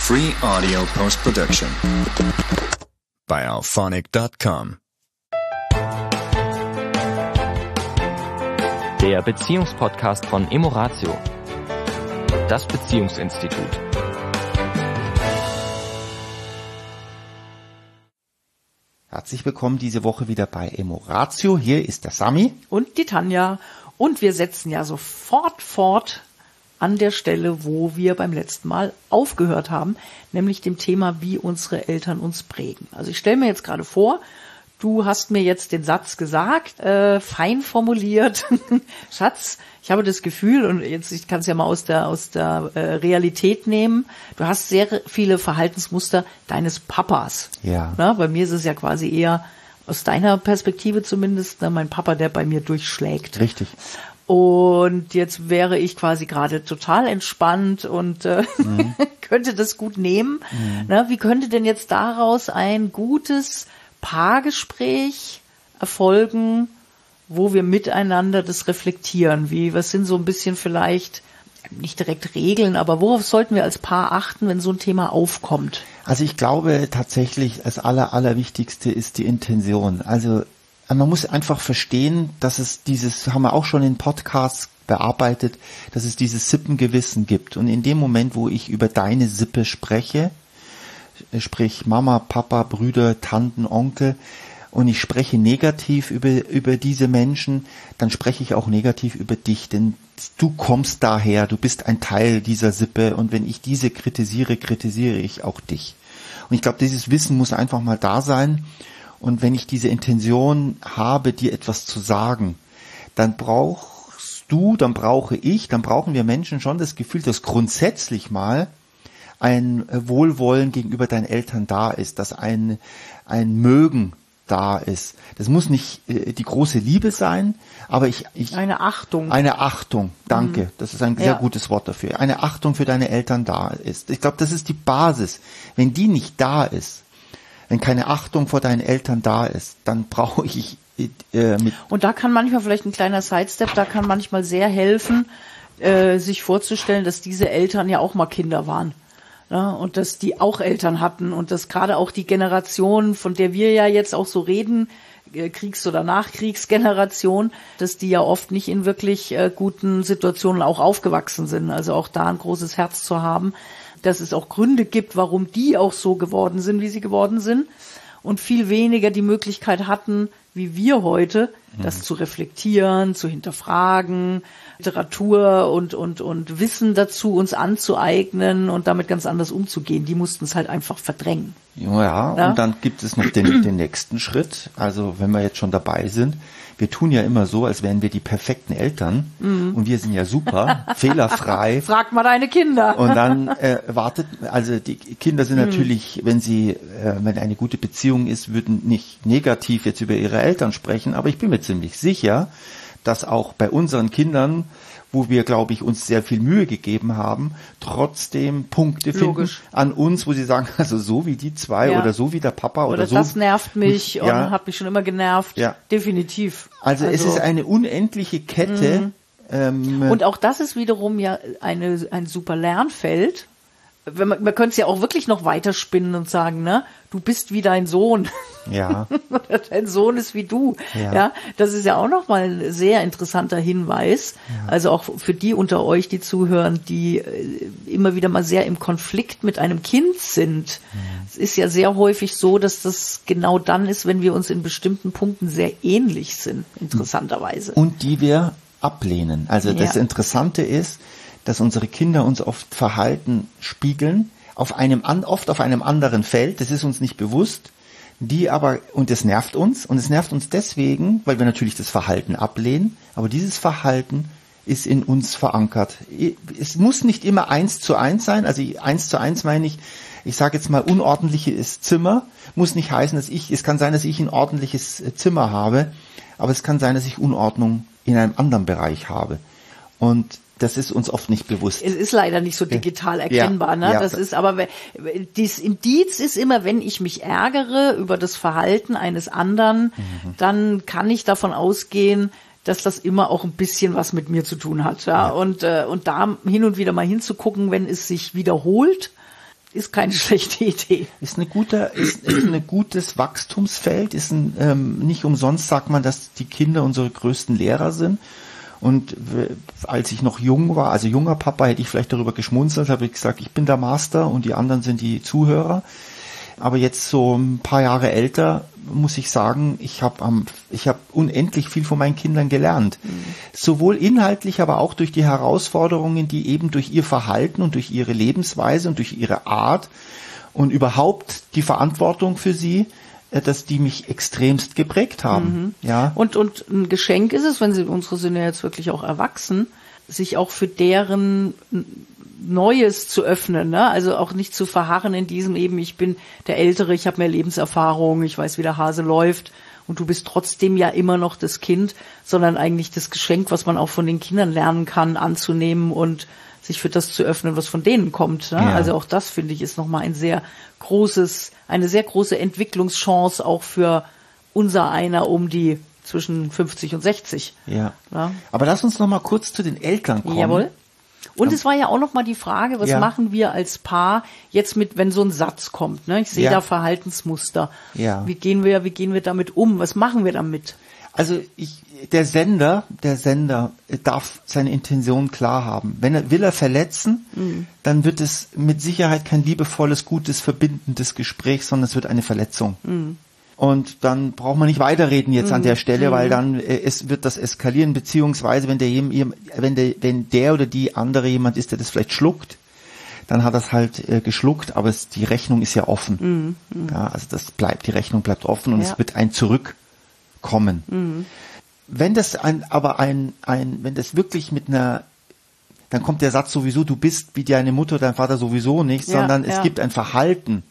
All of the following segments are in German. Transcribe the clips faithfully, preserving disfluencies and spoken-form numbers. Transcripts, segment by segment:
Free Audio Post-Production by alphonic dot com. Der Beziehungspodcast von Emoratio, das Beziehungsinstitut. Herzlich willkommen diese Woche wieder bei Emoratio. Hier ist der Sami. Und die Tanja. Und wir setzen ja sofort fort an der Stelle, wo wir beim letzten Mal aufgehört haben, nämlich dem Thema, wie unsere Eltern uns prägen. Also ich stelle mir jetzt gerade vor, du hast mir jetzt den Satz gesagt, äh, fein formuliert. Schatz, ich habe das Gefühl, und jetzt ich kann es ja mal aus der aus der äh, Realität nehmen, du hast sehr viele Verhaltensmuster deines Papas. Ja. Na, bei mir ist es ja quasi eher aus deiner Perspektive zumindest, ne, mein Papa, der bei mir durchschlägt. Richtig. Und jetzt wäre ich quasi gerade total entspannt und äh, mhm. könnte das gut nehmen. Mhm. Na, wie könnte denn jetzt daraus ein gutes Paargespräch erfolgen, wo wir miteinander das reflektieren? Wie, was sind so ein bisschen vielleicht, nicht direkt Regeln, aber worauf sollten wir als Paar achten, wenn so ein Thema aufkommt? Also ich glaube tatsächlich, das Aller, Allerwichtigste ist die Intention. Also man muss einfach verstehen, dass es dieses, haben wir auch schon in Podcasts bearbeitet, dass es dieses Sippengewissen gibt. Und in dem Moment, wo ich über deine Sippe spreche, sprich Mama, Papa, Brüder, Tanten, Onkel, und ich spreche negativ über, über diese Menschen, dann spreche ich auch negativ über dich, denn du kommst daher, du bist ein Teil dieser Sippe, und wenn ich diese kritisiere, kritisiere ich auch dich. Und ich glaube, dieses Wissen muss einfach mal da sein. Und wenn ich diese Intention habe, dir etwas zu sagen, dann brauchst du, dann brauche ich, dann brauchen wir Menschen schon das Gefühl, dass grundsätzlich mal ein Wohlwollen gegenüber deinen Eltern da ist, dass ein, ein Mögen da ist. Das muss nicht äh, die große Liebe sein, aber ich, ich... Eine Achtung. Eine Achtung, danke. Mhm. Das ist ein sehr ja. gutes Wort dafür. Eine Achtung für deine Eltern da ist. Ich glaube, das ist die Basis. Wenn die nicht da ist, wenn keine Achtung vor deinen Eltern da ist, dann brauche ich äh, mit... Und da kann manchmal vielleicht ein kleiner Sidestep, da kann manchmal sehr helfen, äh, sich vorzustellen, dass diese Eltern ja auch mal Kinder waren. Ja, und dass die auch Eltern hatten und dass gerade auch die Generation, von der wir ja jetzt auch so reden, äh, Kriegs- oder Nachkriegsgeneration, dass die ja oft nicht in wirklich äh, guten Situationen auch aufgewachsen sind. Also auch da ein großes Herz zu haben, dass es auch Gründe gibt, warum die auch so geworden sind, wie sie geworden sind, und viel weniger die Möglichkeit hatten, wie wir heute, mhm. das zu reflektieren, zu hinterfragen, Literatur und und und Wissen dazu uns anzueignen und damit ganz anders umzugehen. Die mussten es halt einfach verdrängen. Ja, ja? Und dann gibt es noch den, den nächsten Schritt. Also wenn wir jetzt schon dabei sind, wir tun ja immer so, als wären wir die perfekten Eltern, mhm. und wir sind ja super, fehlerfrei. Frag mal deine Kinder. Und dann äh, wartet, also die Kinder sind mhm. natürlich, wenn sie, äh, wenn eine gute Beziehung ist, würden nicht negativ jetzt über ihre Eltern sprechen, aber ich bin mir ziemlich sicher, dass auch bei unseren Kindern, wo wir, glaube ich, uns sehr viel Mühe gegeben haben, trotzdem Punkte Logisch. finden an uns, wo sie sagen, also so wie die zwei ja. oder so wie der Papa oder, oder so. das nervt mich ja. und hat mich schon immer genervt. Ja. Definitiv. Also, also es ist eine unendliche Kette. Mhm. Ähm, und auch das ist wiederum ja eine ein super Lernfeld. Wenn man, man könnte es ja auch wirklich noch weiterspinnen und sagen, ne, du bist wie dein Sohn. Ja. Oder dein Sohn ist wie du. Ja. Ja, das ist ja auch noch mal ein sehr interessanter Hinweis. Ja. Also auch für die unter euch, die zuhören, die immer wieder mal sehr im Konflikt mit einem Kind sind. Mhm. Es ist ja sehr häufig so, dass das genau dann ist, wenn wir uns in bestimmten Punkten sehr ähnlich sind, interessanterweise. Und die wir ablehnen. Also das ja. Interessante ist, dass unsere Kinder uns oft Verhalten spiegeln, auf einem oft auf einem anderen Feld, das ist uns nicht bewusst, die aber, und es nervt uns, und es nervt uns deswegen, weil wir natürlich das Verhalten ablehnen, aber dieses Verhalten ist in uns verankert. Es muss nicht immer eins zu eins sein, also eins zu eins meine ich, ich sage jetzt mal unordentliches Zimmer, muss nicht heißen, dass ich, es kann sein, dass ich ein ordentliches Zimmer habe, aber es kann sein, dass ich Unordnung in einem anderen Bereich habe. Und das ist uns oft nicht bewusst. Es ist leider nicht so digital erkennbar, ja, ne? Ja. Das ist aber, dieses Indiz ist immer, wenn ich mich ärgere über das Verhalten eines anderen, mhm. dann kann ich davon ausgehen, dass das immer auch ein bisschen was mit mir zu tun hat, ja. ja. Und, äh, und da hin und wieder mal hinzugucken, wenn es sich wiederholt, ist keine schlechte Idee. Ist eine gute, ist, ist ein gutes Wachstumsfeld, ist ein, ähm, nicht umsonst sagt man, dass die Kinder unsere größten Lehrer sind. Und w- als ich noch jung war, also junger Papa, hätte ich vielleicht darüber geschmunzelt, habe ich gesagt, ich bin der Master und die anderen sind die Zuhörer. Aber jetzt so ein paar Jahre älter, muss ich sagen, ich habe am, ich habe unendlich viel von meinen Kindern gelernt. Mhm. Sowohl inhaltlich, aber auch durch die Herausforderungen, die eben durch ihr Verhalten und durch ihre Lebensweise und durch ihre Art und überhaupt die Verantwortung für sie, äh, dass die mich extremst geprägt haben. Mhm. Ja. Und, und ein Geschenk ist es, wenn sie, unsere sind ja jetzt wirklich auch erwachsen, sich auch für deren Neues zu öffnen, ne? Also auch nicht zu verharren in diesem eben, ich bin der Ältere, ich habe mehr Lebenserfahrung, ich weiß, wie der Hase läuft und du bist trotzdem ja immer noch das Kind, sondern eigentlich das Geschenk, was man auch von den Kindern lernen kann, anzunehmen und sich für das zu öffnen, was von denen kommt. Ne? Ja. Also auch das, finde ich, ist nochmal ein sehr großes, eine sehr große Entwicklungschance auch für unser einer um die zwischen fünfzig und sechzig. Ja. Ja. Aber lass uns noch mal kurz zu den Eltern kommen. Jawohl. Und es war ja auch noch mal die Frage, was Ja. machen wir als Paar jetzt mit, wenn so ein Satz kommt, ne? Ich sehe Ja. da Verhaltensmuster. Ja. Wie gehen wir, wie gehen wir damit um? Was machen wir damit? Also ich, der Sender, der Sender darf seine Intention klar haben. Wenn er will er verletzen, mhm. dann wird es mit Sicherheit kein liebevolles, gutes, verbindendes Gespräch, sondern es wird eine Verletzung. Mhm. Und dann braucht man nicht weiterreden jetzt mhm. an der Stelle, mhm. weil dann äh, es wird das eskalieren, beziehungsweise wenn der, wenn der, wenn der oder die andere jemand ist, der das vielleicht schluckt, dann hat das halt äh, geschluckt, aber es, die Rechnung ist ja offen. Mhm. Ja, also das bleibt, die Rechnung bleibt offen und ja. es wird ein Zurückkommen. Mhm. Wenn das ein, aber ein, ein, wenn das wirklich mit einer, dann kommt der Satz sowieso, du bist wie deine Mutter, dein Vater sowieso nicht, ja, sondern ja. es gibt ein Verhalten,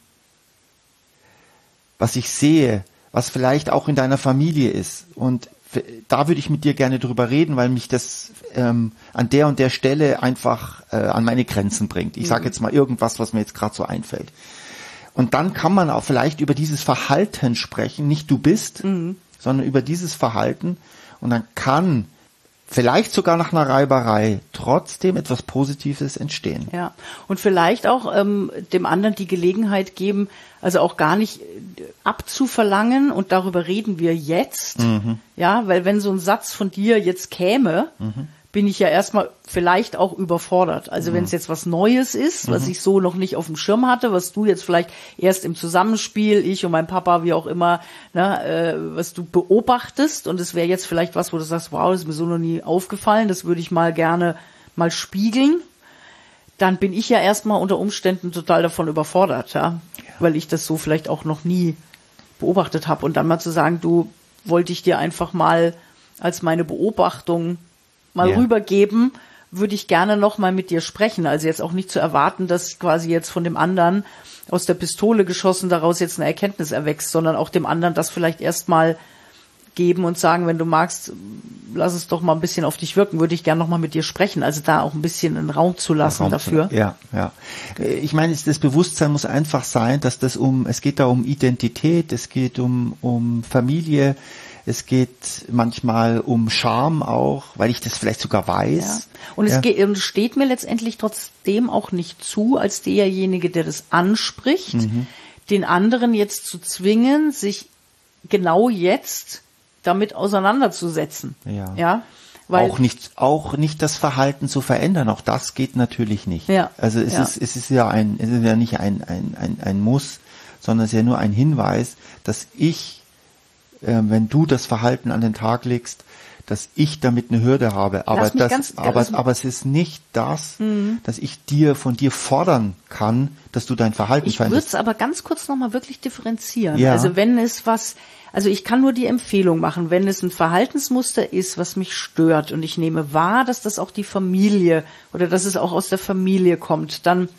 was ich sehe, was vielleicht auch in deiner Familie ist. Und da würde ich mit dir gerne drüber reden, weil mich das ähm, an der und der Stelle einfach äh, an meine Grenzen bringt. Ich sage jetzt mal irgendwas, was mir jetzt gerade so einfällt. Und dann kann man auch vielleicht über dieses Verhalten sprechen, nicht du bist, mhm. sondern über dieses Verhalten. Und dann kann vielleicht sogar nach einer Reiberei trotzdem etwas Positives entstehen. Ja, und vielleicht auch ähm, dem anderen die Gelegenheit geben, also auch gar nicht abzuverlangen, und darüber reden wir jetzt, mhm. ja, weil wenn so ein Satz von dir jetzt käme, mhm. bin ich ja erstmal vielleicht auch überfordert. Also mhm. wenn es jetzt was Neues ist, was mhm. ich so noch nicht auf dem Schirm hatte, was du jetzt vielleicht erst im Zusammenspiel, ich und mein Papa, wie auch immer, ne, äh, was du beobachtest, und es wäre jetzt vielleicht was, wo du sagst, wow, das ist mir so noch nie aufgefallen, das würde ich mal gerne mal spiegeln, dann bin ich ja erstmal unter Umständen total davon überfordert, ja, ja. weil ich das so vielleicht auch noch nie beobachtet habe. Und dann mal zu sagen, du, wollte ich dir einfach mal als meine Beobachtung mal ja. rübergeben, würde ich gerne noch mal mit dir sprechen. Also jetzt auch nicht zu erwarten, dass quasi jetzt von dem anderen aus der Pistole geschossen daraus jetzt eine Erkenntnis erwächst, sondern auch dem anderen das vielleicht erst mal geben und sagen, wenn du magst, lass es doch mal ein bisschen auf dich wirken, würde ich gerne noch mal mit dir sprechen. Also da auch ein bisschen einen Raum zu lassen Raum dafür. Zu, ja, ja. Ich meine, das Bewusstsein muss einfach sein, dass das um, es geht da um Identität, es geht um, um Familie, es geht manchmal um Scham auch, weil ich das vielleicht sogar weiß. Ja. Und es ja. geht, und steht mir letztendlich trotzdem auch nicht zu, als derjenige, der das anspricht, mhm. den anderen jetzt zu zwingen, sich genau jetzt damit auseinanderzusetzen. Ja. ja? Weil auch nicht, auch nicht das Verhalten zu verändern. Auch das geht natürlich nicht. Ja. Also es ja. ist, es ist ja ein, es ist ja nicht ein, ein, ein, ein Muss, sondern es ist ja nur ein Hinweis, dass ich, äh, wenn du das Verhalten an den Tag legst, dass ich damit eine Hürde habe. Aber das, ganz, aber, aber es ist nicht das, mhm. dass ich dir, von dir fordern kann, dass du dein Verhalten ich veränderst. Ich würde es aber ganz kurz nochmal wirklich differenzieren. Ja. Also wenn es was, also ich kann nur die Empfehlung machen, wenn es ein Verhaltensmuster ist, was mich stört, und ich nehme wahr, dass das auch die Familie oder dass es auch aus der Familie kommt, dann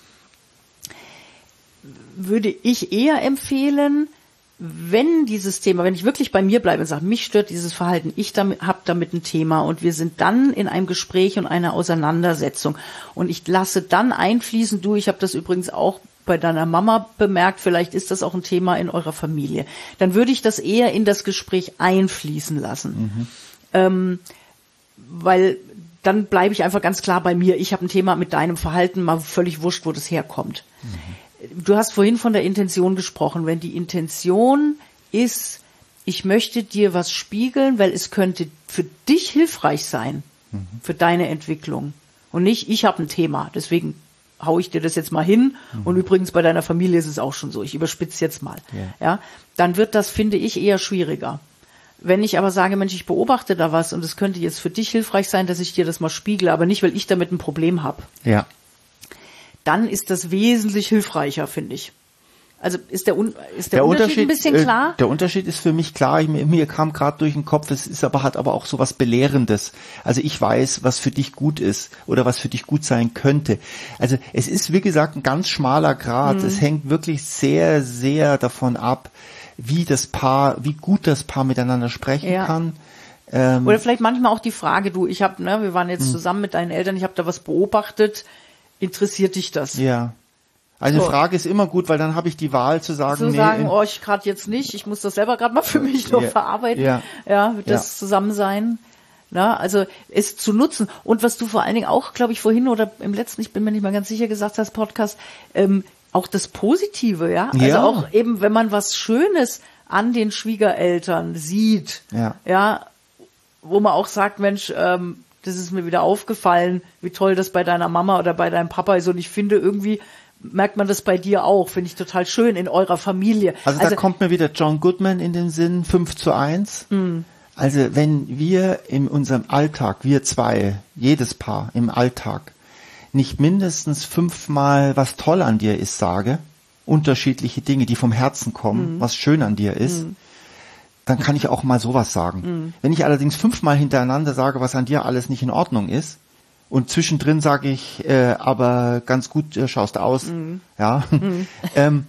würde ich eher empfehlen, wenn dieses Thema, wenn ich wirklich bei mir bleibe und sage, mich stört dieses Verhalten, ich damit, habe damit ein Thema, und wir sind dann in einem Gespräch und einer Auseinandersetzung, und ich lasse dann einfließen, du, ich habe das übrigens auch bei deiner Mama bemerkt, vielleicht ist das auch ein Thema in eurer Familie, dann würde ich das eher in das Gespräch einfließen lassen. Mhm. Ähm, weil dann bleibe ich einfach ganz klar bei mir, ich habe ein Thema mit deinem Verhalten, mal völlig wurscht, wo das herkommt. Mhm. du hast vorhin von der Intention gesprochen. Wenn die Intention ist, ich möchte dir was spiegeln, weil es könnte für dich hilfreich sein, mhm. für deine Entwicklung. Und nicht, ich habe ein Thema, deswegen hau ich dir das jetzt mal hin. Mhm. Und übrigens bei deiner Familie ist es auch schon so. Ich überspitze jetzt mal. Ja. Ja, dann wird das, finde ich, eher schwieriger. Wenn ich aber sage, Mensch, ich beobachte da was und es könnte jetzt für dich hilfreich sein, dass ich dir das mal spiegle, aber nicht, weil ich damit ein Problem habe. Ja. Dann ist das wesentlich hilfreicher, finde ich. Also ist der, Un- ist der, der Unterschied, Unterschied ein bisschen klar? Äh, der Unterschied ist für mich klar. Ich, mir kam gerade durch den Kopf, es ist aber hat aber auch so was Belehrendes. Also ich weiß, was für dich gut ist oder was für dich gut sein könnte. Also es ist, wie gesagt, ein ganz schmaler Grat. Mhm. Es hängt wirklich sehr, sehr davon ab, wie das Paar, wie gut das Paar miteinander sprechen ja. kann. Ähm, oder vielleicht manchmal auch die Frage, du, ich habe, ne, wir waren jetzt mh. zusammen mit deinen Eltern, ich habe da was beobachtet. Interessiert dich das? Ja. Also so. Eine Frage ist immer gut, weil dann habe ich die Wahl zu sagen, zu nee, sagen, oh, ich gerade jetzt nicht, ich muss das selber gerade mal für mich noch ja, verarbeiten. Ja, ja das ja. Zusammensein. Na, also es zu nutzen. Und was du vor allen Dingen auch, glaube ich, vorhin oder im letzten, ich bin mir nicht mal ganz sicher, gesagt hast, Podcast, ähm, auch das Positive, ja. Also ja. auch eben, wenn man was Schönes an den Schwiegereltern sieht, ja, ja, wo man auch sagt, Mensch, ähm, das ist mir wieder aufgefallen, wie toll das bei deiner Mama oder bei deinem Papa ist. Und ich finde irgendwie, merkt man das bei dir auch, finde ich total schön in eurer Familie. Also, also da kommt mir wieder John Goodman in den Sinn, fünf zu eins. Mm. Also wenn wir in unserem Alltag, wir zwei, jedes Paar im Alltag, nicht mindestens fünfmal, was toll an dir ist, sage, unterschiedliche Dinge, die vom Herzen kommen, mm. was schön an dir ist, mm. dann kann ich auch mal sowas sagen. Mm. Wenn ich allerdings fünfmal hintereinander sage, was an dir alles nicht in Ordnung ist, und zwischendrin sage ich, äh, aber ganz gut äh, schaust aus, mm. ja, mm. ähm,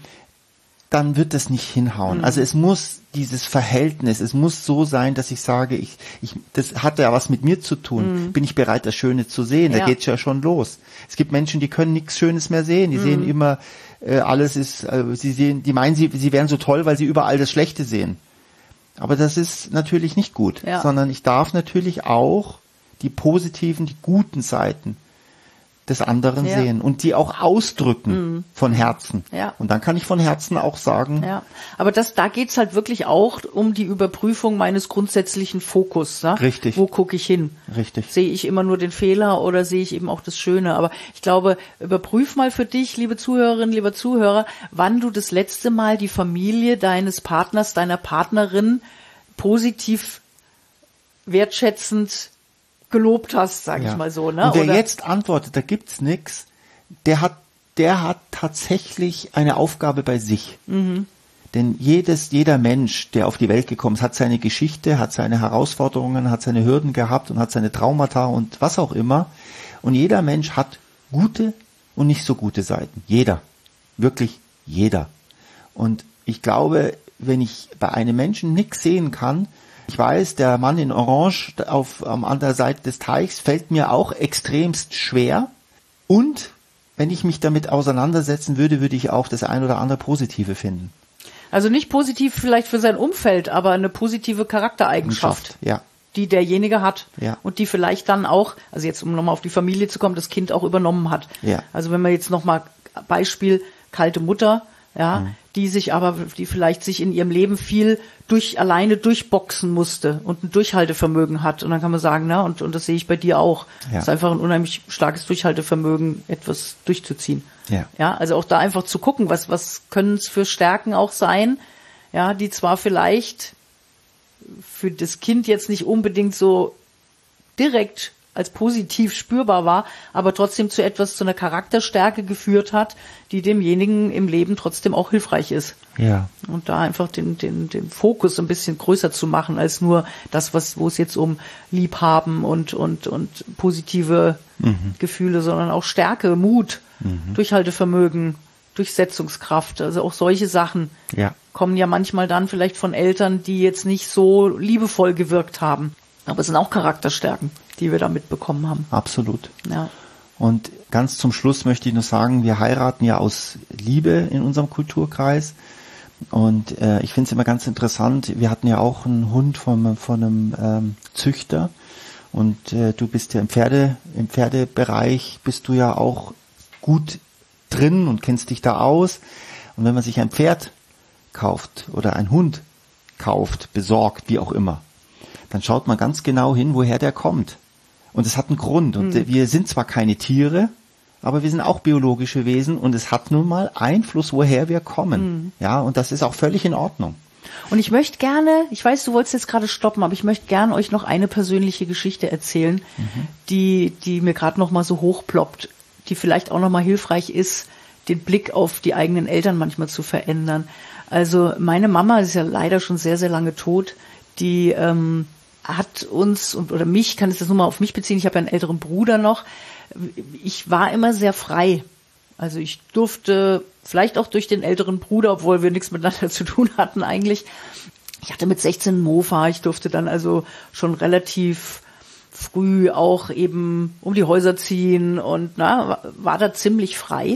dann wird das nicht hinhauen. Mm. Also es muss dieses Verhältnis, es muss so sein, dass ich sage, ich, ich, das hat ja was mit mir zu tun. Mm. Bin ich bereit, das Schöne zu sehen? Ja. Da geht's ja schon los. Es gibt Menschen, die können nichts Schönes mehr sehen. Die mm. sehen immer, äh, alles ist, äh, sie sehen, die meinen, sie, sie wären so toll, weil sie überall das Schlechte sehen. Aber das ist natürlich nicht gut, ja. sondern ich darf natürlich auch die positiven, die guten Seiten des anderen ja. sehen und die auch ausdrücken mhm. von Herzen. Ja. Und dann kann ich von Herzen auch sagen. Ja. Aber das, da geht's halt wirklich auch um die Überprüfung meines grundsätzlichen Fokus. Ne? Richtig. Wo gucke ich hin? Richtig. Sehe ich immer nur den Fehler oder sehe ich eben auch das Schöne? Aber ich glaube, überprüf mal für dich, liebe Zuhörerinnen, lieber Zuhörer, wann du das letzte Mal die Familie deines Partners, deiner Partnerin positiv, wertschätzend gelobt hast, sage ja. ich mal so. Ne? Und wer Oder jetzt antwortet, da gibt's nix, der hat, der hat tatsächlich eine Aufgabe bei sich. Mhm. Denn jedes, jeder Mensch, der auf die Welt gekommen ist, hat seine Geschichte, hat seine Herausforderungen, hat seine Hürden gehabt und hat seine Traumata und was auch immer. Und jeder Mensch hat gute und nicht so gute Seiten. Jeder. Wirklich jeder. Und ich glaube, wenn ich bei einem Menschen nichts sehen kann, ich weiß, der Mann in Orange auf um, an der Seite des Teichs fällt mir auch extremst schwer. Und wenn ich mich damit auseinandersetzen würde, würde ich auch das ein oder andere Positive finden. Also nicht positiv vielleicht für sein Umfeld, aber eine positive Charaktereigenschaft, ja. die derjenige hat. Ja. Und die vielleicht dann auch, also jetzt um nochmal auf die Familie zu kommen, das Kind auch übernommen hat. Ja. Also wenn man jetzt nochmal Beispiel, kalte Mutter, ja, mhm. die sich aber, die vielleicht sich in ihrem Leben viel durch, alleine durchboxen musste und ein Durchhaltevermögen hat. Und dann kann man sagen, na, und, und das sehe ich bei dir auch. Ja. Das ist einfach ein unheimlich starkes Durchhaltevermögen, etwas durchzuziehen. Ja. Ja, also auch da einfach zu gucken, was, was können es für Stärken auch sein, ja, die zwar vielleicht für das Kind jetzt nicht unbedingt so direkt als positiv spürbar war, aber trotzdem zu etwas, zu einer Charakterstärke geführt hat, die demjenigen im Leben trotzdem auch hilfreich ist. Ja. Und da einfach den, den, den Fokus ein bisschen größer zu machen, als nur das, was, wo es jetzt um Liebhaben und, und, und positive mhm. Gefühle, sondern auch Stärke, Mut, mhm. Durchhaltevermögen, Durchsetzungskraft, also auch solche Sachen ja. kommen ja manchmal dann vielleicht von Eltern, die jetzt nicht so liebevoll gewirkt haben. Aber es sind auch Charakterstärken, die wir da mitbekommen haben. Absolut. Ja. Und ganz zum Schluss möchte ich noch sagen, wir heiraten ja aus Liebe in unserem Kulturkreis. Und äh, ich finde es immer ganz interessant, wir hatten ja auch einen Hund von, von einem ähm, Züchter. Und äh, du bist ja im Pferde, im Pferdebereich bist du ja auch gut drin und kennst dich da aus. Und wenn man sich ein Pferd kauft oder ein Hund kauft, besorgt, wie auch immer, dann schaut man ganz genau hin, woher der kommt. Und es hat einen Grund. Und mhm. wir sind zwar keine Tiere, aber wir sind auch biologische Wesen und es hat nun mal Einfluss, woher wir kommen. Mhm. Ja, und das ist auch völlig in Ordnung. Und ich möchte gerne, ich weiß, du wolltest jetzt gerade stoppen, aber ich möchte gerne euch noch eine persönliche Geschichte erzählen, mhm. die, die mir gerade noch mal so hochploppt, die vielleicht auch noch mal hilfreich ist, den Blick auf die eigenen Eltern manchmal zu verändern. Also meine Mama ist ja leider schon sehr, sehr lange tot. Die ähm, hat uns, und oder mich, kann ich das nur mal auf mich beziehen, ich habe ja einen älteren Bruder noch. Ich war immer sehr frei. Also ich durfte, vielleicht auch durch den älteren Bruder, obwohl wir nichts miteinander zu tun hatten eigentlich. Ich hatte mit sechzehn einen Mofa, ich durfte dann also schon relativ früh auch eben um die Häuser ziehen und na, war da ziemlich frei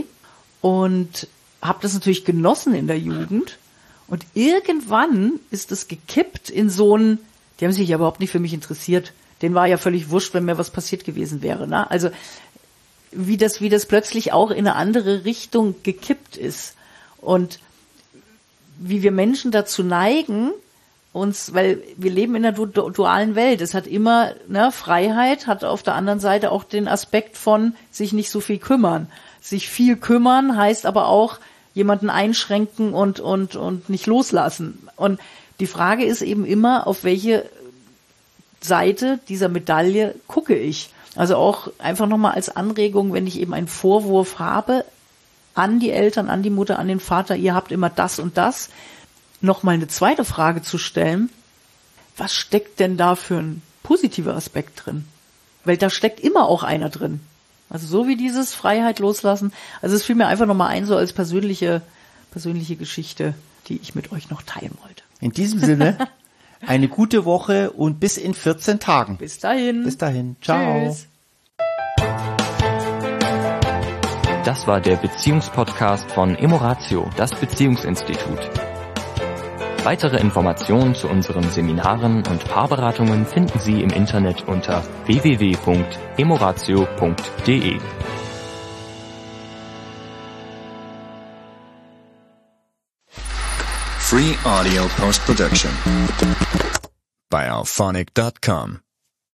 und habe das natürlich genossen in der Jugend. Und irgendwann ist es gekippt in so ein, die haben sich ja überhaupt nicht für mich interessiert. Denen war ja völlig wurscht, wenn mir was passiert gewesen wäre. Ne? Also wie das, wie das plötzlich auch in eine andere Richtung gekippt ist. Und wie wir Menschen dazu neigen, uns, weil wir leben in einer du- dualen Welt. Es hat immer, ne, Freiheit hat auf der anderen Seite auch den Aspekt von sich nicht so viel kümmern. Sich viel kümmern heißt aber auch jemanden einschränken und, und, und nicht loslassen. Und die Frage ist eben immer, auf welche Seite dieser Medaille gucke ich. Also auch einfach nochmal als Anregung, wenn ich eben einen Vorwurf habe an die Eltern, an die Mutter, an den Vater, ihr habt immer das und das, nochmal eine zweite Frage zu stellen, was steckt denn da für ein positiver Aspekt drin? Weil da steckt immer auch einer drin. Also so wie dieses Freiheit loslassen. Also es fiel mir einfach nochmal ein, so als persönliche, persönliche Geschichte, die ich mit euch noch teilen wollte. In diesem Sinne, eine gute Woche und bis in vierzehn Tagen. Bis dahin. Bis dahin. Ciao. Tschüss. Das war der Beziehungspodcast von Emoratio, das Beziehungsinstitut. Weitere Informationen zu unseren Seminaren und Paarberatungen finden Sie im Internet unter w w w punkt emoratio punkt d e. Free audio post production by alphonic dot com.